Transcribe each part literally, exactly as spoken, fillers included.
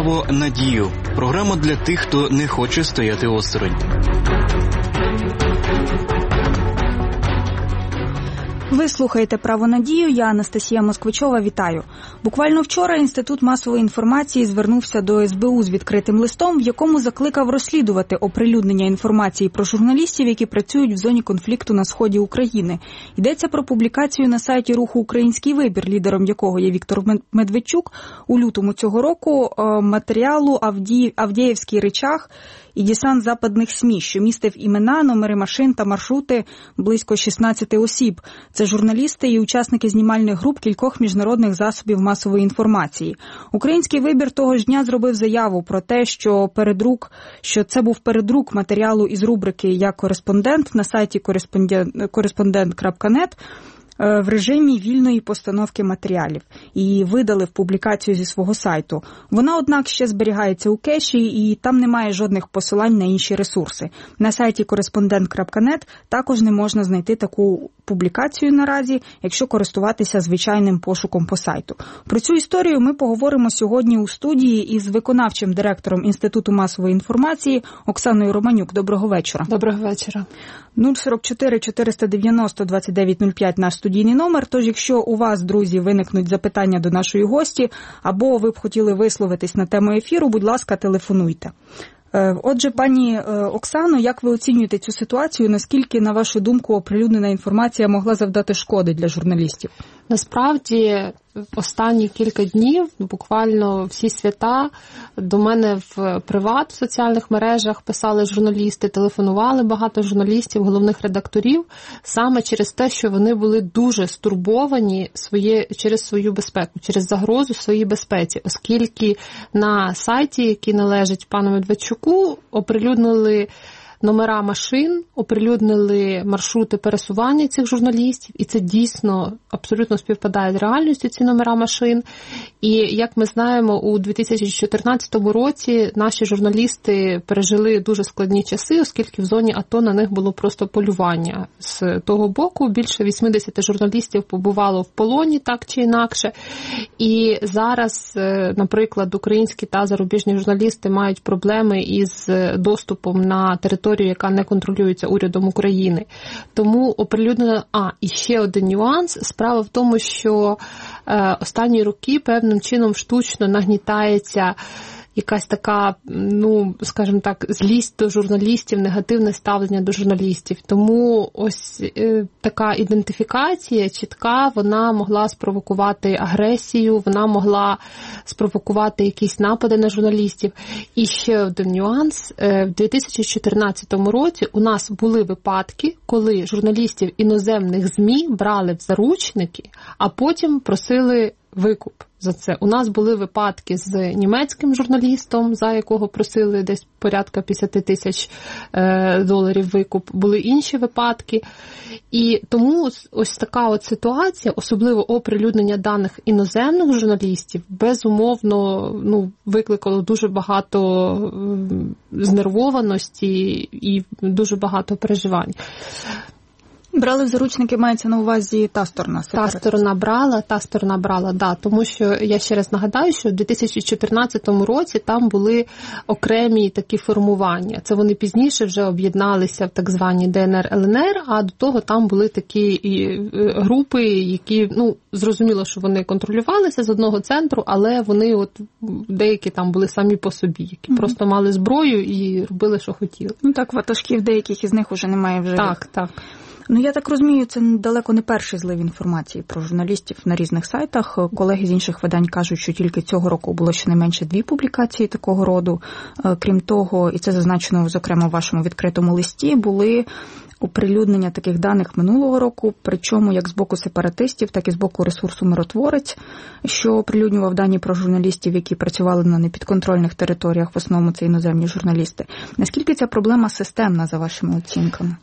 «Право на дію» – програма для тих, хто не хоче стояти осторонь. Ви слухаєте «Право на дію», я Анастасія Москвичова, вітаю. Буквально вчора Інститут масової інформації звернувся до ес бе у з відкритим листом, в якому закликав розслідувати оприлюднення інформації про журналістів, які працюють в зоні конфлікту на сході України. Йдеться про публікацію на сайті руху «Український вибір», лідером якого є Віктор Медведчук, у лютому цього року матеріалу «Авдіївський ричаг» і десант западних СМІ, що містив імена, номери машин та маршрути близько шістнадцяти осіб. Це журналісти і учасники знімальних груп кількох міжнародних засобів масової інформації. «Український вибір» того ж дня зробив заяву про те, що передрук, що це був передрук матеріалу із рубрики «Я кореспондент» на сайті кореспондент крапка нет в режимі вільної постановки матеріалів і видалив публікацію зі свого сайту. Вона, однак, ще зберігається у кеші і там немає жодних посилань на інші ресурси. На сайті кореспондент крапка нет також не можна знайти таку публікацію наразі, якщо користуватися звичайним пошуком по сайту. Про цю історію ми поговоримо сьогодні у студії із виконавчим директором Інституту масової інформації Оксаною Романюк. Доброго вечора. Доброго вечора. нуль сорок чотири чотириста дев'яносто двадцять дев'ять нуль п'ять наш студійний номер, тож якщо у вас, друзі, виникнуть запитання до нашої гості, або ви б хотіли висловитись на тему ефіру, будь ласка, телефонуйте. Отже, пані Оксано, як ви оцінюєте цю ситуацію? Наскільки, на вашу думку, оприлюднена інформація могла завдати шкоди для журналістів? Насправді, останні кілька днів, буквально всі свята, до мене в приват в соціальних мережах писали журналісти, телефонували багато журналістів, головних редакторів, саме через те, що вони були дуже стурбовані своє, через свою безпеку, через загрозу своїй безпеці, оскільки на сайті, який належить пану Медведчуку, оприлюднили номера машин, оприлюднили маршрути пересування цих журналістів, і це дійсно абсолютно співпадає з реальністю, ці номера машин. І, як ми знаємо, у дві тисячі чотирнадцятому році наші журналісти пережили дуже складні часи, оскільки в зоні АТО на них було просто полювання. З того боку більше вісімдесят журналістів побувало в полоні, так чи інакше. І зараз, наприклад, українські та зарубіжні журналісти мають проблеми із доступом на територію, яка не контролюється урядом України. Тому оприлюднено... А, і ще один нюанс. Справа в тому, що е, останні роки певним чином штучно нагнітається якась така, ну, скажімо так, злість до журналістів, негативне ставлення до журналістів. Тому ось е, така ідентифікація чітка, вона могла спровокувати агресію, вона могла спровокувати якісь напади на журналістів. І ще один нюанс. Е, в дві тисячі чотирнадцятому році у нас були випадки, коли журналістів іноземних ЗМІ брали в заручники, а потім просили викуп за це. У нас були випадки з німецьким журналістом, за якого просили десь порядка п'ятдесят тисяч доларів викуп. Були інші випадки. І тому ось така от ситуація, особливо оприлюднення даних іноземних журналістів, безумовно, ну, викликало дуже багато знервованості і дуже багато переживань. Брали в заручники, мається на увазі та сторона? Та сторона брала, та сторона брала, да. Тому що, я ще раз нагадаю, що в дві тисячі чотирнадцятому році там були окремі такі формування. Це вони пізніше вже об'єдналися в так звані де ен ер ел ен ер, а до того там були такі групи, які, ну, зрозуміло, що вони контролювалися з одного центру, але вони от деякі там були самі по собі, які mm-hmm. просто мали зброю і робили, що хотіли. Ну так, ватажків деяких із них уже немає вже. Так, так. Ну, я так розумію, це далеко не перший злив інформації про журналістів на різних сайтах. Колеги з інших видань кажуть, що тільки цього року було щонайменше дві публікації такого роду. Крім того, і це зазначено, зокрема, в вашому відкритому листі, були оприлюднення таких даних минулого року, причому як з боку сепаратистів, так і з боку ресурсу «Миротворець», що оприлюднював дані про журналістів, які працювали на непідконтрольних територіях, в основному це іноземні журналісти. Наскільки ця проблема системна, за вашими оцінками?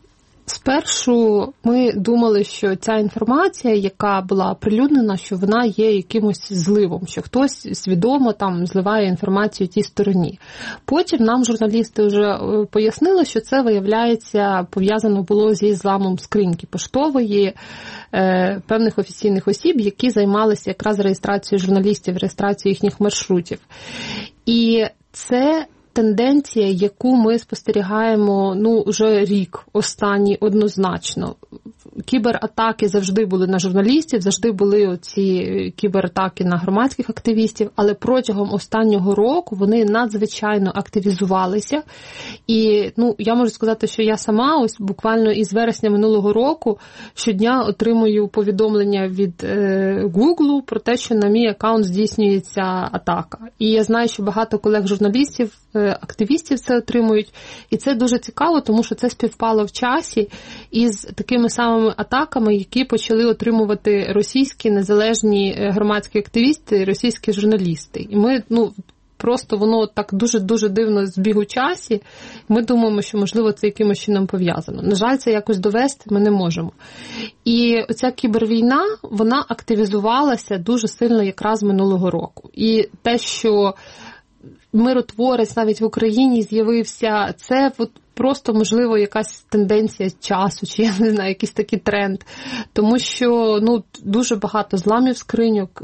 Спершу ми думали, що ця інформація, яка була оприлюднена, що вона є якимось зливом, що хтось свідомо там зливає інформацію тій стороні. Потім нам журналісти вже пояснили, що це, виявляється, пов'язано було зі зламом скриньки поштової е, певних офіційних осіб, які займалися якраз реєстрацією журналістів, реєстрацією їхніх маршрутів. І це тенденція, яку ми спостерігаємо, ну, вже рік останній однозначно. Кібератаки завжди були на журналістів, завжди були оці кібератаки на громадських активістів, але протягом останнього року вони надзвичайно активізувалися. І, ну, я можу сказати, що я сама ось буквально із вересня минулого року щодня отримую повідомлення від е, Google про те, що на мій аккаунт здійснюється атака. І я знаю, що багато колег-журналістів, е, активістів це отримують. І це дуже цікаво, тому що це співпало в часі із такими самими атаками, які почали отримувати російські незалежні громадські активісти, російські журналісти. І ми, ну, просто воно так дуже-дуже дивно збіг у часі. Ми думаємо, що, можливо, це якимось чином пов'язано. На жаль, це якось довести ми не можемо. І оця кібервійна, вона активізувалася дуже сильно якраз минулого року. І те, що миротворець навіть в Україні з'явився, це от просто, можливо, якась тенденція часу, чи, я не знаю, якийсь такий тренд. Тому що, ну, дуже багато зламів скриньок,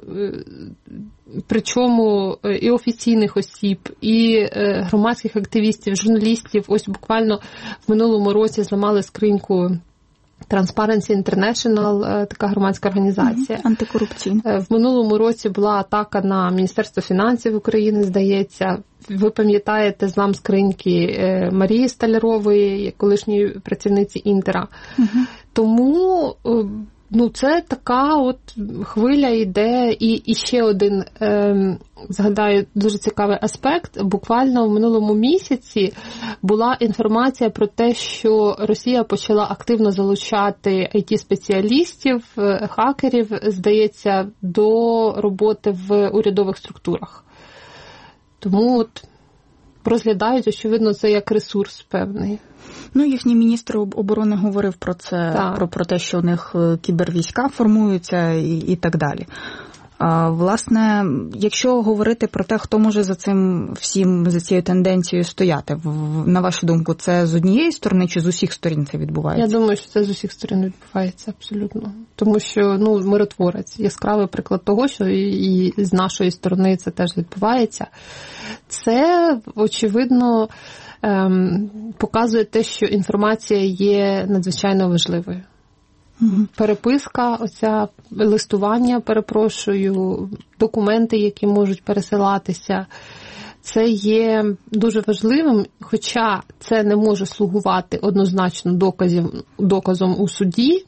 причому і офіційних осіб, і громадських активістів, журналістів. Ось буквально в минулому році зламали скриньку Transparency International, така громадська організація. Антикорупційна. В минулому році була атака на Міністерство фінансів України, здається. Ви пам'ятаєте злам скриньки Марії Столярової, колишньої працівниці Інтера. Угу. Тому, ну, це така от хвиля йде. І, і ще один, е, згадаю, дуже цікавий аспект. Буквально в минулому місяці була інформація про те, що Росія почала активно залучати ай ті-спеціалістів, хакерів, здається, до роботи в урядових структурах. Тому от розглядають, очевидно, це як ресурс певний. Ну, їхній міністр оборони говорив про це, про, про те, що у них кібервійська формуються і, і так далі. А, власне, якщо говорити про те, хто може за цим всім, за цією тенденцією стояти, на вашу думку, це з однієї сторони чи з усіх сторін це відбувається? Я думаю, що це з усіх сторін відбувається, абсолютно. Тому що, ну, миротворець, яскравий приклад того, що і, і з нашої сторони це теж відбувається. Це, очевидно, ем, показує те, що інформація є надзвичайно важливою. Переписка, оця листування, перепрошую, документи, які можуть пересилатися, це є дуже важливим, хоча це не може слугувати однозначно доказів, доказом у суді,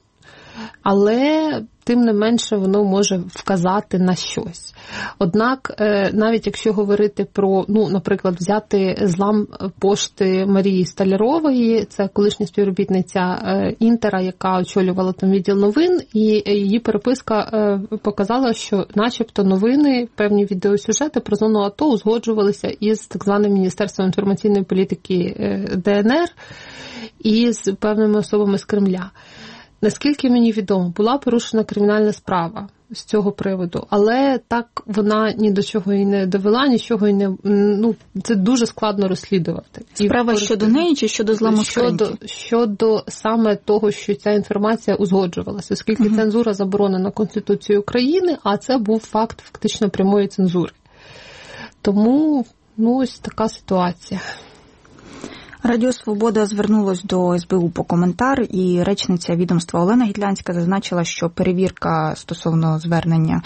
але тим не менше воно може вказати на щось. Однак, навіть якщо говорити про, ну, наприклад, взяти злам пошти Марії Столярової, це колишня співробітниця Інтера, яка очолювала там відділ новин, і її переписка показала, що начебто новини, певні відеосюжети про зону АТО узгоджувалися із так званим Міністерством інформаційної політики Де Ен Ер і з певними особами з Кремля. Наскільки мені відомо, була порушена кримінальна справа з цього приводу, але так вона ні до чого і не довела, нічого і не, ну, це дуже складно розслідувати. Справа і щодо неї чи щодо зламу скриньки? Щодо, щодо саме того, що ця інформація узгоджувалася, оскільки угу. цензура заборонена Конституцією України, а це був факт фактично прямої цензури. Тому, ну, ось така ситуація. Радіо «Свобода» звернулось до ес бе у по коментар, і речниця відомства Олена Гітлянська зазначила, що перевірка стосовно звернення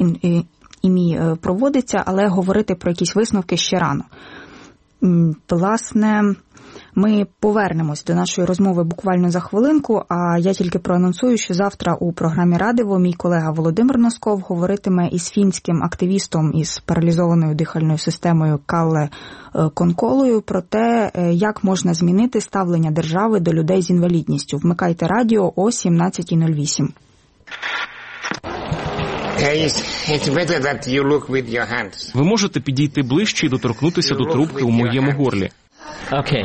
ІМІ проводиться, але говорити про якісь висновки ще рано. Власне, ми повернемось до нашої розмови буквально за хвилинку, а я тільки проанонсую, що завтра у програмі «Радиво» мій колега Володимир Носков говоритиме із фінським активістом із паралізованою дихальною системою Калле Конколою про те, як можна змінити ставлення держави до людей з інвалідністю. Вмикайте радіо о сімнадцята нуль вісім. Ви можете підійти ближче і доторкнутися до трубки у моєму горлі. Окей.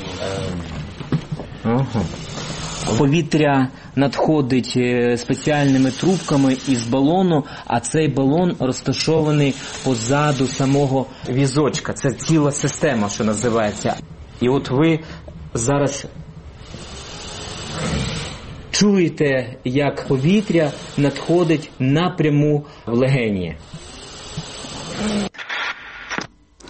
Повітря надходить спеціальними трубками із балону, а цей балон розташований позаду самого візочка. Це ціла система, що називається. І от ви зараз чуєте, як повітря надходить напряму в легені.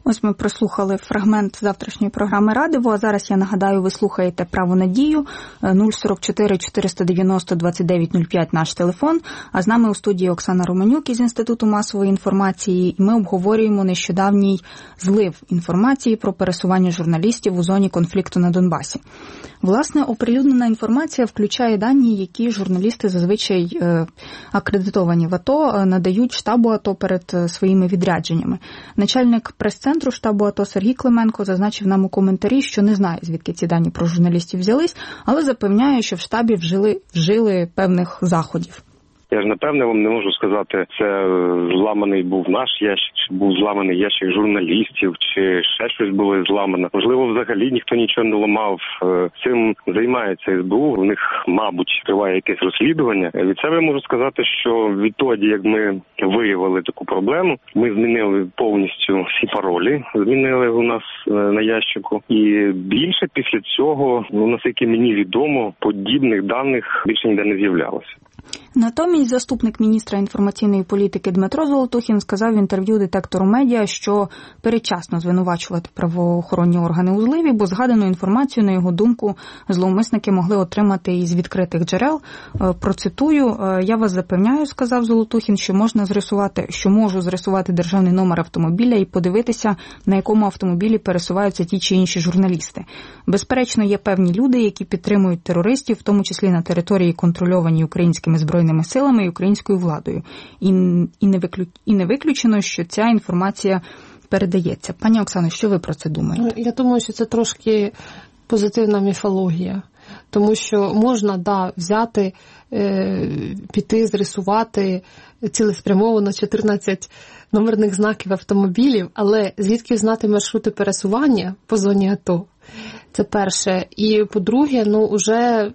Ось ми прослухали фрагмент завтрашньої програми «Радиво», а зараз, я нагадаю, ви слухаєте «Право на дію», нуль сорок чотири чотириста дев'яносто двадцять дев'ять нуль п'ять наш телефон, а з нами у студії Оксана Романюк із Інституту масової інформації, і ми обговорюємо нещодавній злив інформації про пересування журналістів у зоні конфлікту на Донбасі. Власне, оприлюднена інформація включає дані, які журналісти зазвичай е, акредитовані в АТО надають штабу АТО перед своїми відрядженнями. Начальник прес-центру штабу АТО Сергій Клименко зазначив нам у коментарі, що не знає, звідки ці дані про журналістів взялись, але запевняє, що в штабі вжили, вжили певних заходів. Я ж напевне вам не можу сказати, це зламаний був наш ящик, чи був зламаний ящик журналістів, чи ще щось було зламано. Можливо, взагалі ніхто нічого не ламав. Цим займається ес бе у. У них, мабуть, триває якесь розслідування. Від себе можу сказати, що відтоді, як ми виявили таку проблему, ми змінили повністю всі паролі, змінили у нас на ящику. І більше після цього, ну, наскільки мені відомо, подібних даних більше ніде не з'являлося. Натомість заступник міністра інформаційної політики Дмитро Золотухін сказав в інтерв'ю «Детектору медіа», що передчасно звинувачувати правоохоронні органи у зливі, бо згадану інформацію, на його думку, зловмисники могли отримати із відкритих джерел. Процитую: «Я вас запевняю, – сказав Золотухін, – що можна зрисувати, що можу зрисувати державний номер автомобіля і подивитися, на якому автомобілі пересуваються ті чи інші журналісти. Безперечно, є певні люди, які підтримують терористів, в тому числі на території, контрольованій українськими збройними силами і українською владою. І, і, не виклю, і не виключено, що ця інформація передається». Пані Оксано, що ви про це думаєте? Я думаю, що це трошки позитивна міфологія. Тому що можна, да, взяти, е, піти, зрисувати цілеспрямовано чотирнадцять номерних знаків автомобілів, але звідки знати маршрути пересування по зоні АТО? Це перше. І по-друге, ну, уже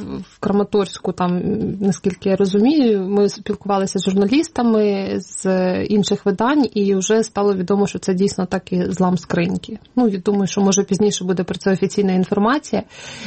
в Краматорську, там, наскільки я розумію, ми спілкувалися з журналістами з інших видань, і вже стало відомо, що це дійсно таки злам скриньки. Ну, я думаю, що, може, пізніше буде про це офіційна інформація.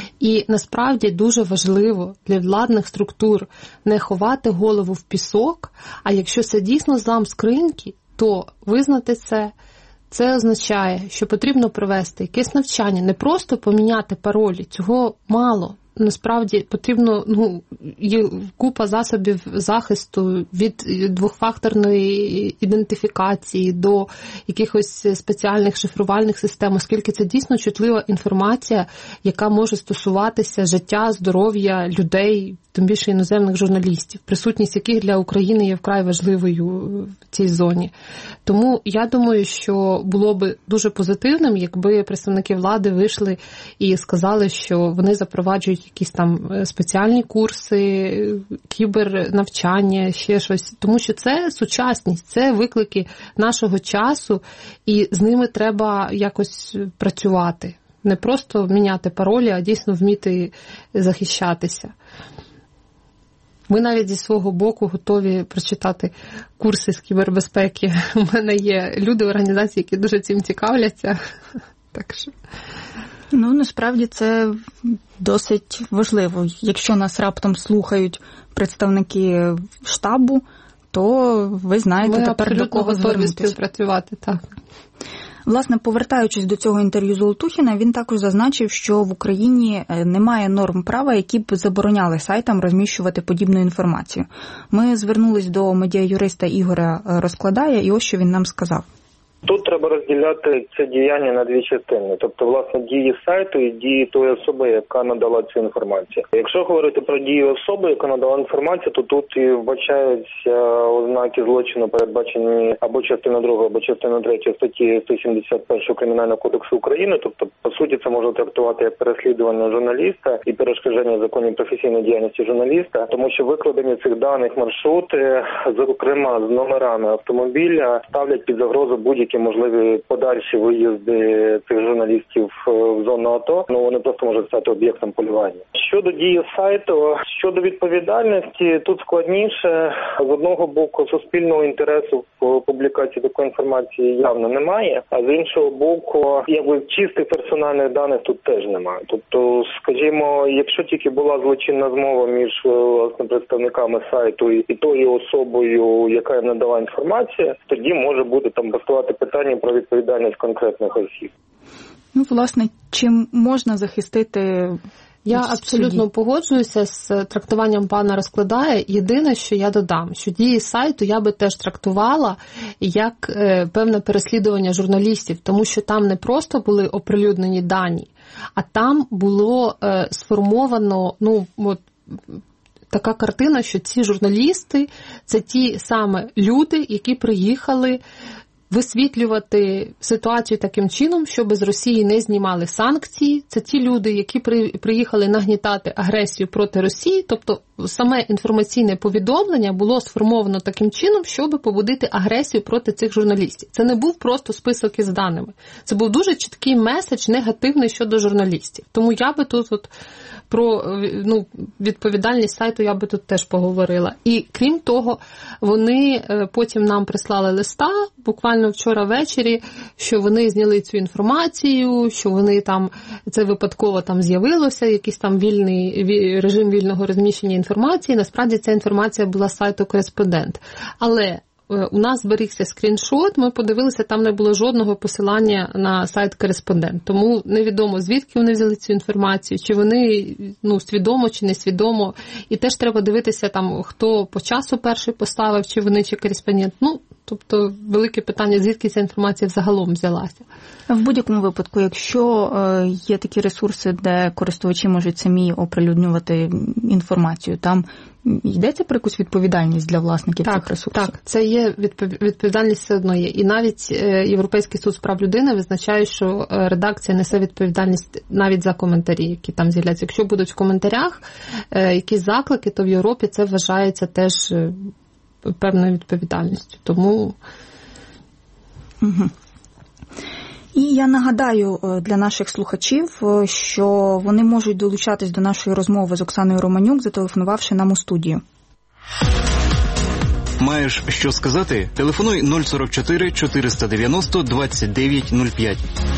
І насправді дуже важливо для владних структур не ховати голову в пісок, а якщо це дійсно злам скриньки, то визнати це. Це означає, що потрібно провести якесь навчання, не просто поміняти паролі, цього мало. Насправді потрібно, ну, є купа засобів захисту від двохфакторної ідентифікації до якихось спеціальних шифрувальних систем, оскільки це дійсно чутлива інформація, яка може стосуватися життя, здоров'я людей, тим більше іноземних журналістів, присутність яких для України є вкрай важливою в цій зоні. Тому я думаю, що було би дуже позитивним, якби представники влади вийшли і сказали, що вони запроваджують якісь там спеціальні курси, кібернавчання, ще щось. Тому що це сучасність, це виклики нашого часу, і з ними треба якось працювати. Не просто міняти паролі, а дійсно вміти захищатися. Ми навіть зі свого боку готові прочитати курси з кібербезпеки. У мене є люди, організації, які дуже цим цікавляться. Так що... Ну, насправді це досить важливо. Якщо нас раптом слухають представники штабу, то ви знаєте Ми тепер, до кого звернутися. Ми абсолютно готові співпрацювати, так. Власне, повертаючись до цього інтерв'ю Золотухіна, він також зазначив, що в Україні немає норм права, які б забороняли сайтам розміщувати подібну інформацію. Ми звернулись до медіаюриста Ігоря Розкладая, і ось що він нам сказав. Тут треба розділяти це діяння на дві частини, тобто, власне, дії сайту і дії тої особи, яка надала цю інформацію. Якщо говорити про дію особи, яка надала інформацію, то тут і вбачаються ознаки злочину, передбачені або частина друга, або частина третя статті сто сімдесят першої Кримінального кодексу України, тобто, по суті, це можна трактувати як переслідування журналіста і перешкоджання законній професійної діяльності журналіста, тому що викладені цих даних маршрути, зокрема з номерами автомобіля, ставлять під загрозу будь-які можливі подальші виїзди цих журналістів в зону АТО, ну вони просто можуть стати об'єктом полювання. Щодо дії сайту, щодо відповідальності, тут складніше. З одного боку, суспільного інтересу в публікації такої інформації явно немає, а з іншого боку, якби чистих персональних даних тут теж немає. Тобто, скажімо, якщо тільки була злочинна змова між, власне, представниками сайту і тою особою, яка надала інформацію, тоді може бути там поставити питання про відповідальність конкретних осіб. Ну, власне, чим можна захистити? Я абсолютно погоджуюся з трактуванням пана Розкладає. Єдине, що я додам, що дії сайту я би теж трактувала як е, певне переслідування журналістів, тому що там не просто були оприлюднені дані, а там було е, сформовано, ну, от, така картина, що ці журналісти – це ті саме люди, які приїхали висвітлювати ситуацію таким чином, щоб з Росії не знімали санкції. Це ті люди, які при, приїхали нагнітати агресію проти Росії. Тобто саме інформаційне повідомлення було сформовано таким чином, щоб побудити агресію проти цих журналістів. Це не був просто список із даними. Це був дуже чіткий меседж негативний щодо журналістів. Тому я би тут от про ну, відповідальність сайту я би тут теж поговорила. І крім того, вони потім нам прислали листа, буквально вчора ввечері, що вони зняли цю інформацію, що вони там, це випадково там з'явилося, якийсь там вільний режим вільного розміщення інформації. Насправді ця інформація була з сайту «Кореспондент». Але у нас зберігся скріншот, ми подивилися, там не було жодного посилання на сайт «Кореспондент». Тому невідомо, звідки вони взяли цю інформацію, чи вони ну, свідомо, чи не свідомо. І теж треба дивитися, там, хто по часу перший поставив, чи вони, чи «Кореспондент». Ну, тобто, велике питання, звідки ця інформація взагалом взялася. В будь-якому випадку, якщо є такі ресурси, де користувачі можуть самі оприлюднювати інформацію, там йдеться про якусь відповідальність для власників так, цих ресурсів? Так, це є відповідальність все одно є. І навіть Європейський суд з прав людини визначає, що редакція несе відповідальність навіть за коментарі, які там з'являються. Якщо будуть в коментарях якісь заклики, то в Європі це вважається теж певною відповідальністю. Тому... Угу. І я нагадаю для наших слухачів, що вони можуть долучатись до нашої розмови з Оксаною Романюк, зателефонувавши нам у студію. Маєш що сказати? Телефонуй нуль сорок чотири чотириста дев'яносто двадцять дев'ять нуль п'ять.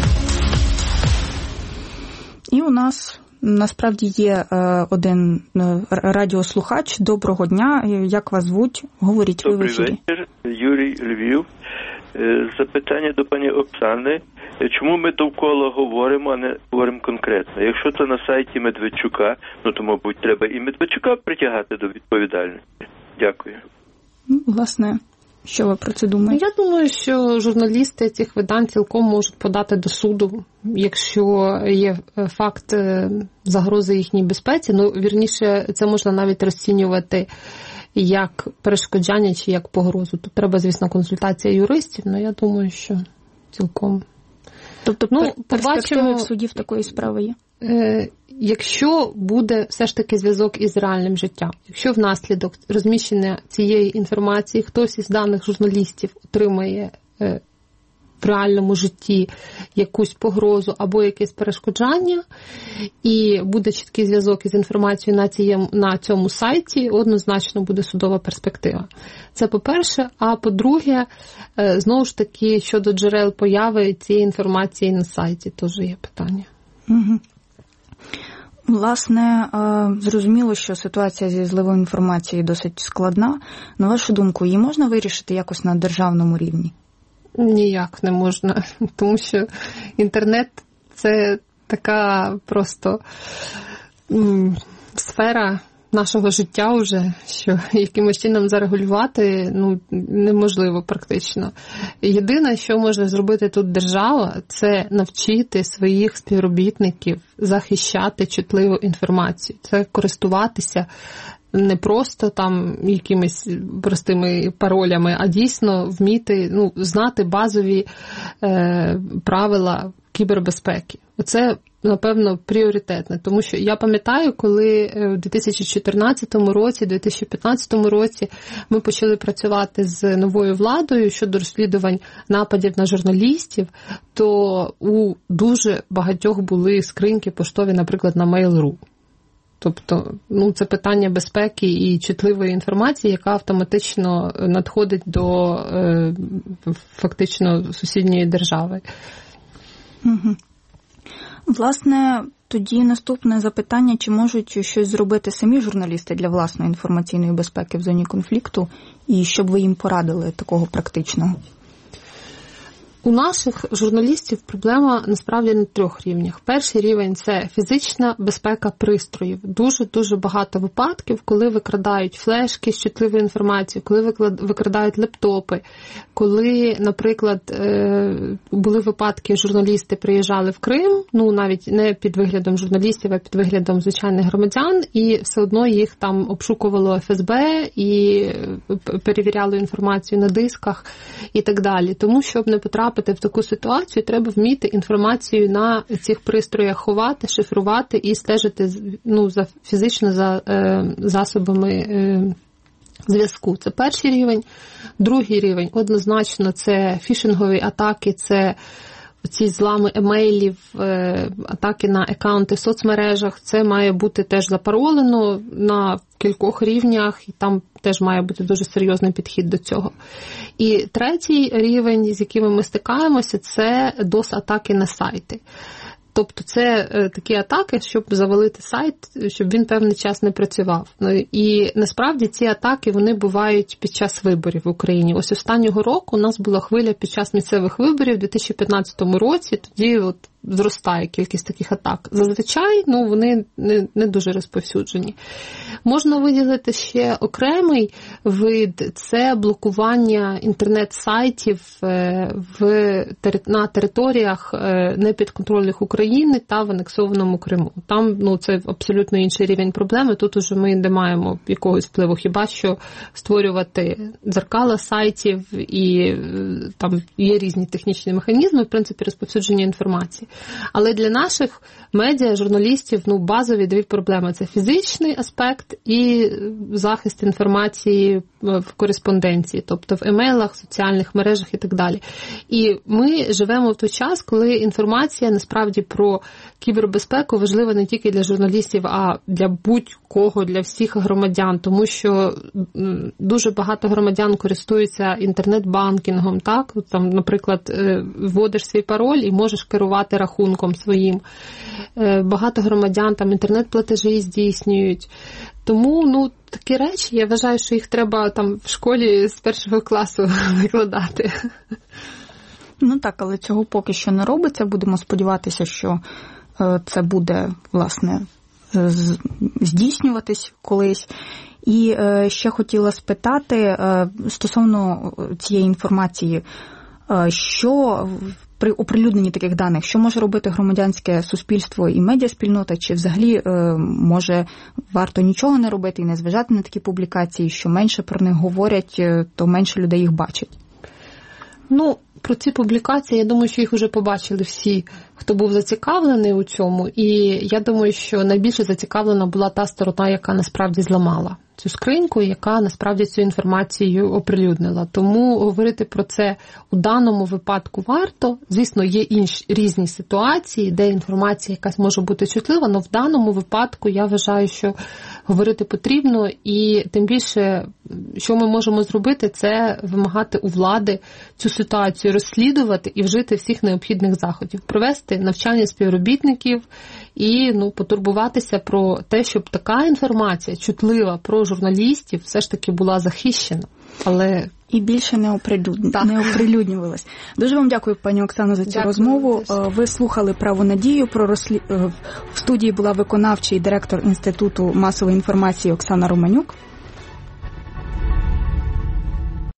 І у нас насправді є один радіослухач. Доброго дня. Як вас звуть? Говоріть ви в ефірі. Добрий вечір. Юрій, Львів. Запитання до пані Оксани. Чому ми довкола говоримо, а не говоримо конкретно? Якщо це на сайті Медведчука, ну то, мабуть, треба і Медведчука притягати до відповідальності. Дякую. Ну, власне, що ви про це думаєте? Я думаю, що журналісти цих видань цілком можуть подати до суду, якщо є факт загрози їхній безпеці. Ну, вірніше, це можна навіть розцінювати як перешкоджання чи як погрозу. Тут треба, звісно, консультація юристів, але я думаю, що цілком. Тобто, ну, перспективи в судів такої справи є? Е, якщо буде все ж таки зв'язок із реальним життям, якщо внаслідок розміщення цієї інформації хтось із даних журналістів отримає е, в реальному житті якусь погрозу або якесь перешкоджання, і буде чіткий зв'язок із інформацією на, цієму, на цьому сайті, однозначно буде судова перспектива. Це по-перше. А по-друге, знову ж таки, щодо джерел появи цієї інформації на сайті, теж є питання. Угу. Власне, зрозуміло, що ситуація зі зливою інформації досить складна. На вашу думку, її можна вирішити якось на державному рівні? Ніяк не можна, тому що інтернет – це така просто м, сфера нашого життя вже, що якимось чином зарегулювати ну, неможливо практично. Єдине, що може зробити тут держава, це навчити своїх співробітників захищати чутливу інформацію, це користуватися не просто там якимись простими паролями, а дійсно вміти, ну, знати базові е, правила кібербезпеки. Оце, напевно, пріоритетне, тому що я пам'ятаю, коли у дві тисячі чотирнадцятому році, дві тисячі п'ятнадцятому році ми почали працювати з новою владою щодо розслідувань нападів на журналістів, то у дуже багатьох були скриньки поштові, наприклад, на Mail.ru. Тобто, ну, це питання безпеки і чутливої інформації, яка автоматично надходить до е, фактично сусідньої держави. Угу. Власне, тоді наступне запитання, чи можуть щось зробити самі журналісти для власної інформаційної безпеки в зоні конфлікту, і що б ви їм порадили такого практичного? У наших журналістів проблема насправді на трьох рівнях. Перший рівень – це фізична безпека пристроїв. Дуже-дуже багато випадків, коли викрадають флешки з чутливою інформацією, коли викрадають лептопи, коли, наприклад, були випадки, журналісти приїжджали в Крим, ну навіть не під виглядом журналістів, а під виглядом звичайних громадян, і все одно їх там обшукувало еф ес бе і перевіряло інформацію на дисках і так далі. Тому, щоб не потрапити в таку ситуацію, треба вміти інформацію на цих пристроях ховати, шифрувати і стежити ну, за, фізично за е, засобами е, зв'язку. Це перший рівень. Другий рівень, однозначно, це фішингові атаки, це ці злами емейлів, атаки на акаунти в соцмережах. Це має бути теж запаролено на кількох рівнях, і там теж має бути дуже серйозний підхід до цього. І третій рівень, з якими ми стикаємося, це дос-атаки на сайти. Тобто це такі атаки, щоб завалити сайт, щоб він певний час не працював. І насправді ці атаки, вони бувають під час виборів в Україні. Ось останнього року у нас була хвиля під час місцевих виборів у дві тисячі п'ятнадцятому році, тоді от зростає кількість таких атак. Зазвичай, ну, вони не, не дуже розповсюджені. Можна виділити ще окремий вид – це блокування інтернет-сайтів в, на територіях непідконтрольних України та в анексованому Криму. Там, ну, це абсолютно інший рівень проблеми. Тут уже ми не маємо якогось впливу, хіба що створювати дзеркала сайтів, і там є різні технічні механізми, в принципі, розповсюдження інформації. Але для наших медіа, журналістів, ну, базові дві проблеми – це фізичний аспект і захист інформації в кореспонденції, тобто в емейлах, соціальних мережах і так далі. І ми живемо в той час, коли інформація насправді про кібербезпеку важлива не тільки для журналістів, а для будь-кого, для всіх громадян, тому що дуже багато громадян користуються інтернет-банкінгом, так? Там, наприклад, вводиш свій пароль і можеш керувати рахунком своїм. Багато громадян там інтернет-платежі здійснюють. Тому, ну, такі речі, я вважаю, що їх треба там в школі з першого класу викладати. Ну так, але цього поки що не робиться. Будемо сподіватися, що це буде, власне, здійснюватись колись. І ще хотіла спитати стосовно цієї інформації, що при оприлюдненні таких даних, що може робити громадянське суспільство і медіаспільнота, чи взагалі може варто нічого не робити і не зважати на такі публікації, що менше про них говорять, то менше людей їх бачить? Ну, про ці публікації, я думаю, що їх вже побачили всі, хто був зацікавлений у цьому. І я думаю, що найбільше зацікавлена була та сторона, яка насправді зламала цю скриньку, яка насправді цю інформацію оприлюднила. Тому говорити про це у даному випадку варто. Звісно, є інші різні ситуації, де інформація якась може бути чутлива, але в даному випадку я вважаю, що говорити потрібно, і тим більше, що ми можемо зробити, це вимагати у влади цю ситуацію розслідувати і вжити всіх необхідних заходів, провести навчання співробітників і, ну, потурбуватися про те, щоб така інформація чутлива про журналістів все ж таки була захищена. Але і більше не, оприлюдн... не оприлюднювалась. Дуже вам дякую, пані Оксано, за цю дякую. розмову. Ви слухали «Право надію». Про розслід... В студії була виконавчий директор Інституту масової інформації Оксана Романюк.